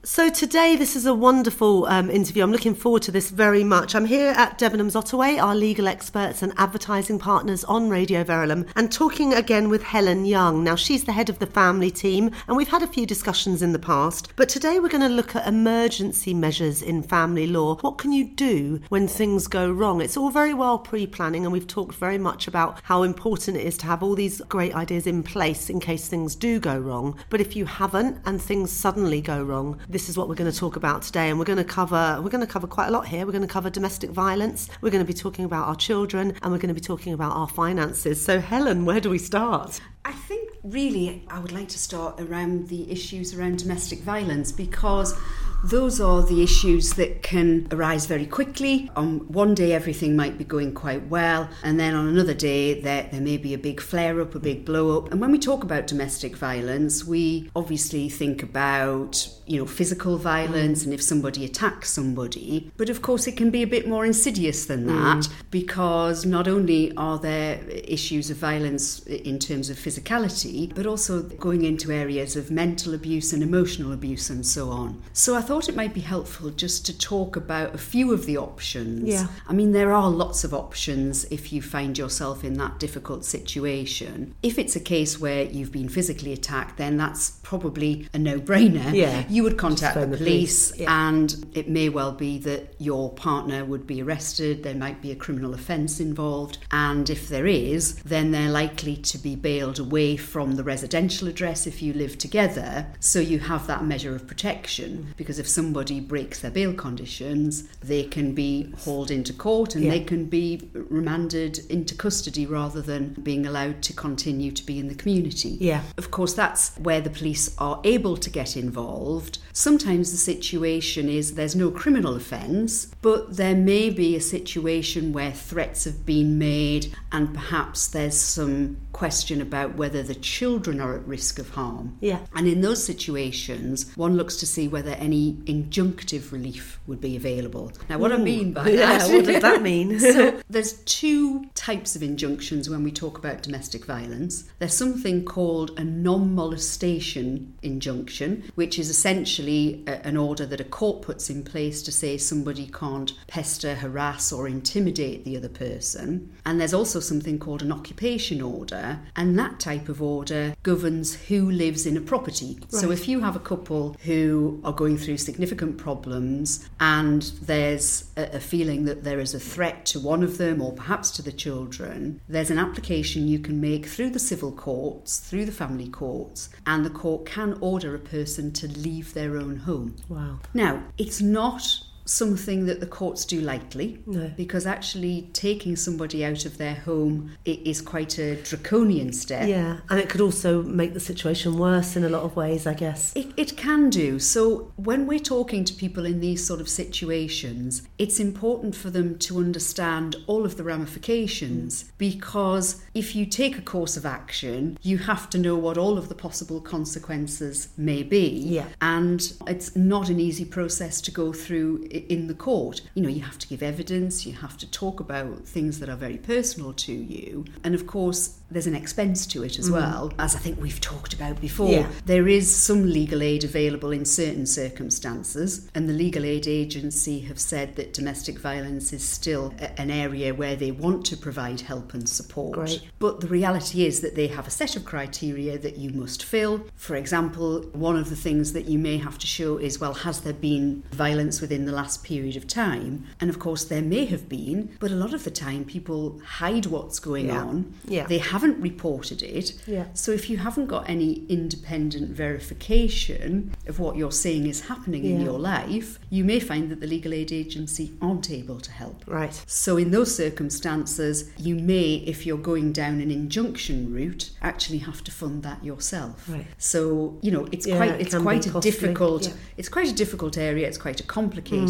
So today, this is a wonderful interview. I'm looking forward to this very much. I'm here at Debenhams Ottaway, our legal experts and advertising partners on Radio Verulam, and talking again with Helen Young. Now, she's the head of the family team, and we've had a few discussions in the past, but today we're going to look at emergency measures in family law. What can you do when things go wrong? It's all very well pre-planning, and we've talked very much about how important it is to have all these great ideas in place in case things do go wrong. But if you haven't and things suddenly go wrong, this is what we're going to talk about today, and we're going to cover quite a lot here. We're going to cover domestic violence, we're going to be talking about our children, and we're going to be talking about our finances. So Helen, where do we start? I think really I would like to start around the issues around domestic violence, because those are the issues that can arise very quickly. On one day everything might be going quite well, and then on another day there may be a big flare-up, a big blow-up. And when we talk about domestic violence, we obviously think about, physical violence and if somebody attacks somebody. But of course it can be a bit more insidious than that, because not only are there issues of violence in terms of physicality, but also going into areas of mental abuse and emotional abuse and so on. So I thought it might be helpful just to talk about a few of the options. Yeah. I mean, there are lots of options if you find yourself in that difficult situation. If it's a case where you've been physically attacked, then that's probably a no-brainer. Yeah. You would contact the police, yeah. And it may well be that your partner would be arrested. There might be a criminal offence involved, and if there is, then they're likely to be bailed away from the residential address if you live together, so you have that measure of protection, because if somebody breaks their bail conditions, they can be hauled into court and they can be remanded into custody rather than being allowed to continue to be in the community. Yeah. Of course, that's where the police are able to get involved. Sometimes the situation is there's no criminal offence, but there may be a situation where threats have been made and perhaps there's some question about whether the children are at risk of harm. Yeah. And in those situations, one looks to see whether any injunctive relief would be available. Now, what I mean by that... what does that mean? So there's two types of injunctions when we talk about domestic violence. There's something called a non-molestation injunction, which is essentially an order that a court puts in place to say somebody can't pester, harass or intimidate the other person. And there's also something called an occupation order, and that type of order governs who lives in a property. Right. So if you have a couple who are going through significant problems and there's a feeling that there is a threat to one of them or perhaps to the children, there's an application you can make through the civil courts, through the family courts, and the court can order a person to leave their own home. Wow. Now, it's not something that the courts do lightly, no, because actually taking somebody out of their home is quite a draconian step. Yeah, and it could also make the situation worse in a lot of ways, I guess. It can do. So when we're talking to people in these sort of situations, it's important for them to understand all of the ramifications, because if you take a course of action, you have to know what all of the possible consequences may be. Yeah. And it's not an easy process to go through in the court. You have to give evidence, you have to talk about things that are very personal to you, and of course there's an expense to it as well, as I think we've talked about before. Yeah. There is some legal aid available in certain circumstances, and the Legal Aid Agency have said that domestic violence is still an area where they want to provide help and support. Great. But the reality is that they have a set of criteria that you must fill. For example, one of the things that you may have to show is, well, has there been violence within the last period of time? And of course there may have been, but a lot of the time people hide what's going on. Yeah. They haven't reported it. Yeah. So if you haven't got any independent verification of what you're saying is happening in your life, you may find that the Legal Aid Agency aren't able to help. Right. So in those circumstances, you may, if you're going down an injunction route, actually have to fund that yourself. Right. So, it's quite a difficult area, it's quite a complicated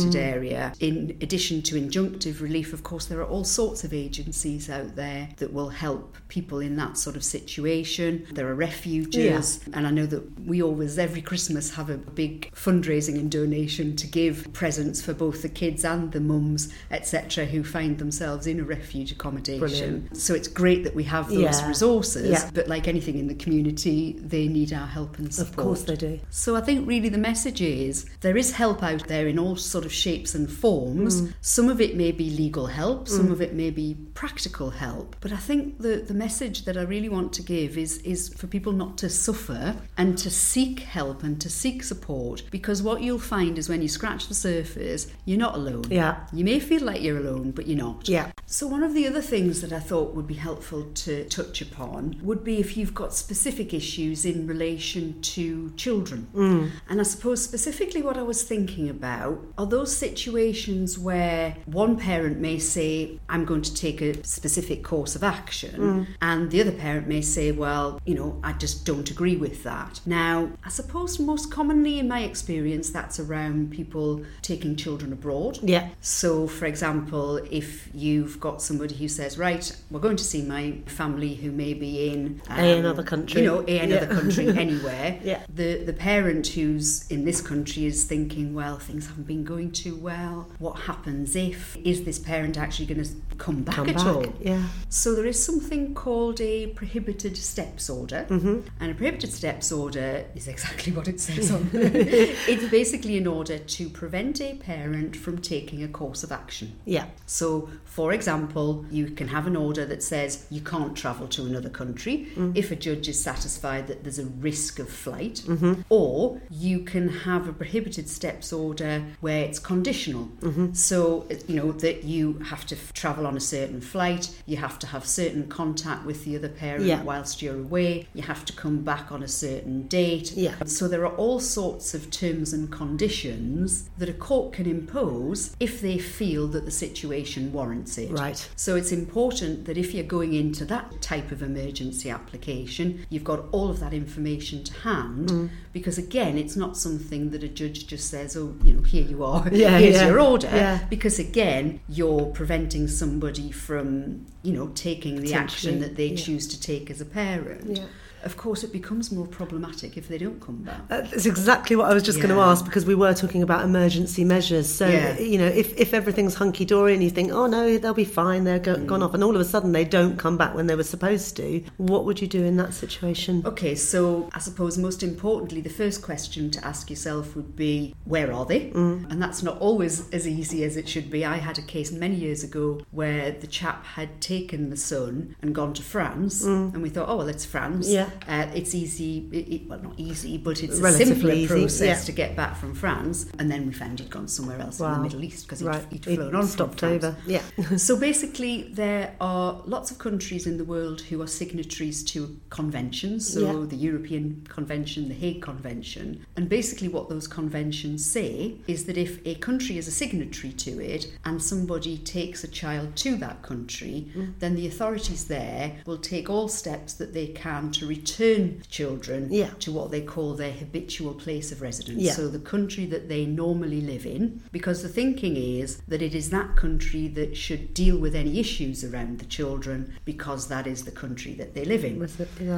regulated area. In addition to injunctive relief, of course, there are all sorts of agencies out there that will help people in that sort of situation. There are refuges, and I know that we always, every Christmas, have a big fundraising and donation to give presents for both the kids and the mums, etc., who find themselves in a refuge accommodation. Brilliant. So it's great that we have those resources, but like anything in the community, they need our help and support. Of course they do. So I think really the message is there is help out there in all sort of shapes and forms. Some of it may be legal help, some of it may be practical help. But I think the message that I really want to give is for people not to suffer and to seek help and to seek support, because what you'll find is when you scratch the surface, you're not alone. Yeah. You may feel like you're alone, but you're not. Yeah. So one of the other things that I thought would be helpful to touch upon would be if you've got specific issues in relation to children. And I suppose specifically what I was thinking about are those situations where one parent may say, I'm going to take a specific course of action, and the other parent may say, well, you know, I just don't agree with that. Now, I suppose most commonly in my experience, that's around people taking children abroad. Yeah. So, for example, if you've got somebody who says, right, we're going to see my family who may be in another country. You know, another country, anywhere. Yeah. The parent who's in this country is thinking, well, things haven't been going too well. What happens if? Is this parent actually going to come back at all? Yeah. So there is something called a prohibited steps order. And a prohibited steps order is exactly what it says on it. It's basically an order to prevent a parent from taking a course of action. Yeah. So, for example, you can have an order that says you can't travel to another country if a judge is satisfied that there's a risk of flight, or you can have a prohibited steps order where it's conditional. So, you know, that you have to travel on a certain flight, you have to have certain contact with the other parent whilst you're away, you have to come back on a certain date. So there are all sorts of terms and conditions that a court can impose if they feel that the situation warrants it. Right. So it's important that if you're going into that type of emergency application, you've got all of that information to hand, because again, it's not something that a judge just says, oh, you know, here you are, here's your order, because again, you're preventing somebody from, you know, taking the action that they choose to take as a parent. Of course, it becomes more problematic if they don't come back. That's exactly what I was just going to ask, because we were talking about emergency measures. So, you know, if everything's hunky-dory and you think, oh, no, they'll be fine, they're gone off, and all of a sudden they don't come back when they were supposed to, what would you do in that situation? Okay, so I suppose most importantly, the first question to ask yourself would be, where are they? And that's not always as easy as it should be. I had a case many years ago where the chap had taken the son and gone to France, and we thought, oh, well, it's France. It's easy, well, not easy, but it's a simpler process to get back from France. And then we found he'd gone somewhere else in the Middle East because he'd flown on stopped from France. over. So basically, there are lots of countries in the world who are signatories to conventions. So the European Convention, the Hague Convention. And basically what those conventions say is that if a country is a signatory to it and somebody takes a child to that country, then the authorities there will take all steps that they can to return children to what they call their habitual place of residence, so the country that they normally live in, because the thinking is that it is that country that should deal with any issues around the children, because that is the country that they live in.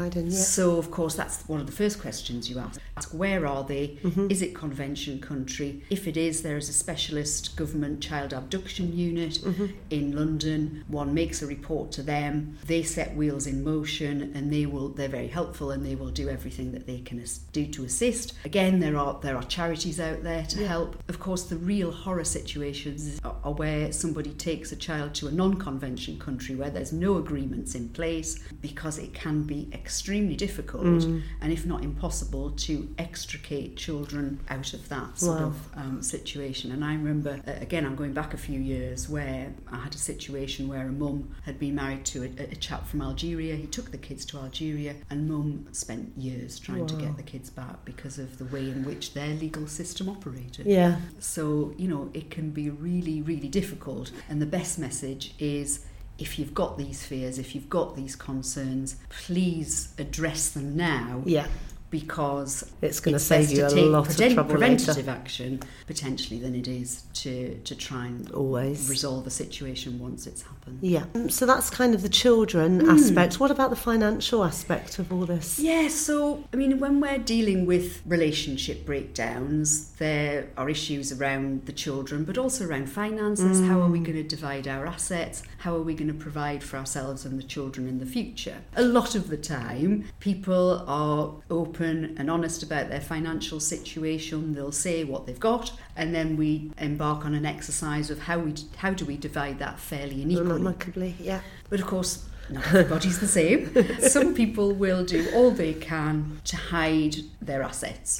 So of course that's one of the first questions you ask. Where are they? Is it convention country? If it is, there is a specialist government child abduction unit in London. One makes a report to them, they set wheels in motion, and they're very helpful, and they will do everything that they can do to assist. Again, there are charities out there to help. Of course, the real horror situations are where somebody takes a child to a non-convention country where there's no agreements in place, because it can be extremely difficult and if not impossible to extricate children out of that sort of situation. And I remember, again, I'm going back a few years, where I had a situation where a mum had been married to a chap from Algeria. He took the kids to Algeria, and mum spent years trying to get the kids back because of the way in which their legal system operated. So, you know, it can be really, really difficult. And the best message is, if you've got these fears, if you've got these concerns, please address them now. because it's going to save you a lot of trouble preventative later. action potentially than it is to try and always resolve a situation once it's happened. Yeah. So that's kind of the children aspect. What about the financial aspect of all this? Yeah, so, I mean, when we're dealing with relationship breakdowns, there are issues around the children, but also around finances. How are we going to divide our assets? How are we going to provide for ourselves and the children in the future? A lot of the time, people are open and honest about their financial situation. They'll say what they've got, and then we embark on an exercise of how do we divide that fairly and equally. Amicably, yeah. But of course, not everybody's the same. Some people will do all they can to hide their assets.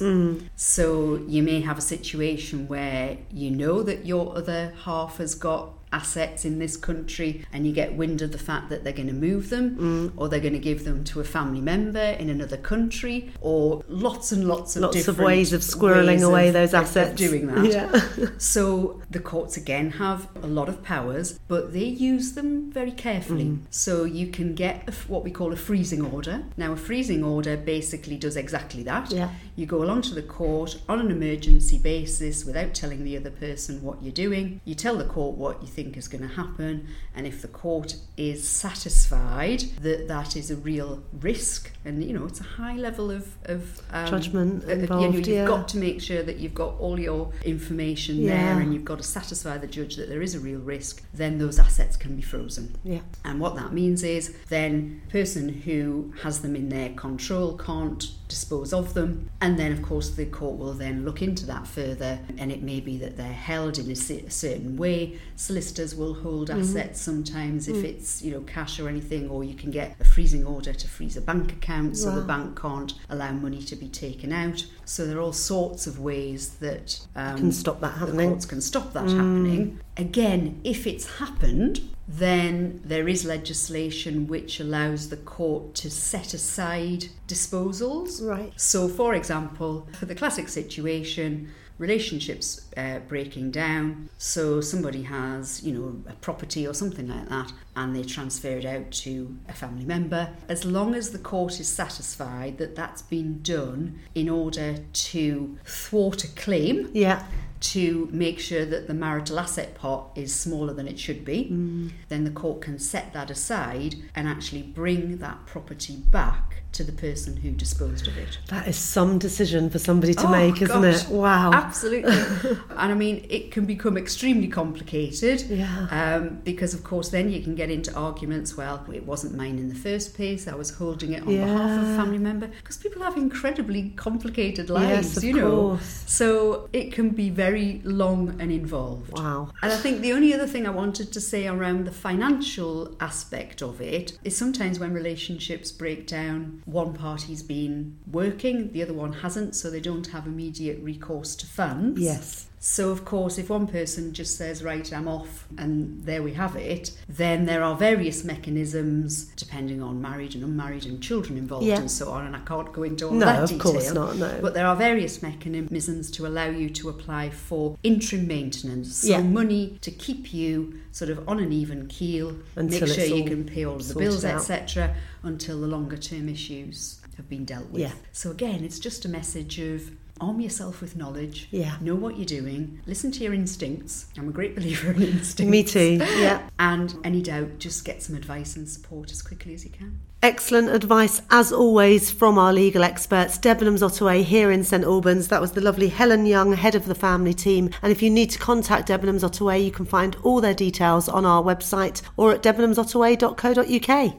So you may have a situation where you know that your other half has got assets in this country, and you get wind of the fact that they're going to move them, or they're going to give them to a family member in another country, or lots and lots of ways of squirreling away those assets. Of doing that. Yeah. So the courts again have a lot of powers, but they use them very carefully. So you can get what we call a freezing order. Now, a freezing order basically does exactly that. Yeah. You go along to the court on an emergency basis without telling the other person what you're doing. You tell the court what you think is going to happen, and if the court is satisfied that that is a real risk, and it's a high level of judgment involved, you've got to make sure that you've got all your information there, and you've got to satisfy the judge that there is a real risk, then those assets can be frozen. Yeah. And what that means is then the person who has them in their control can't dispose of them, and then of course the court will then look into that further, and it may be that they're held in a certain way. Solicitors will hold assets sometimes if it's cash or anything, or you can get a freezing order to freeze a bank account so the bank can't allow money to be taken out. So there are all sorts of ways that can stop that happening. The courts can stop that happening. Again, if it's happened, then there is legislation which allows the court to set aside disposals. Right. So, for example, for the classic situation, relationships breaking down, so somebody has a property or something like that, and they transfer it out to a family member. As long as the court is satisfied that that's been done in order to thwart a claim, to make sure that the marital asset pot is smaller than it should be, then the court can set that aside and actually bring that property back to the person who disposed of it. That is some decision for somebody to make, isn't it? Wow. Absolutely. And I mean, it can become extremely complicated because, of course, then you can get into arguments, well, it wasn't mine in the first place, I was holding it on behalf of a family member, because people have incredibly complicated lives, yes, of course. So it can be very long and involved. Wow. And I think the only other thing I wanted to say around the financial aspect of it is sometimes when relationships break down, one party's been working, the other one hasn't, so they don't have immediate recourse to funds. Yes. So, of course, if one person just says, right, I'm off, and there we have it, then there are various mechanisms, depending on married and unmarried and children involved and so on, and I can't go into all that detail. No, of course not, no. But there are various mechanisms to allow you to apply for interim maintenance, so money to keep you sort of on an even keel, until make sure you can pay all of the bills, out, etc., until the longer term issues have been dealt with. Yeah. So again, it's just a message of arm yourself with knowledge, know what you're doing, listen to your instincts. I'm a great believer in instincts. Me too, yeah. And any doubt, just get some advice and support as quickly as you can. Excellent advice, as always, from our legal experts, Debenhams Ottaway here in St Albans. That was the lovely Helen Young, head of the family team. And if you need to contact Debenhams Ottaway, you can find all their details on our website or at debenhamsottaway.co.uk.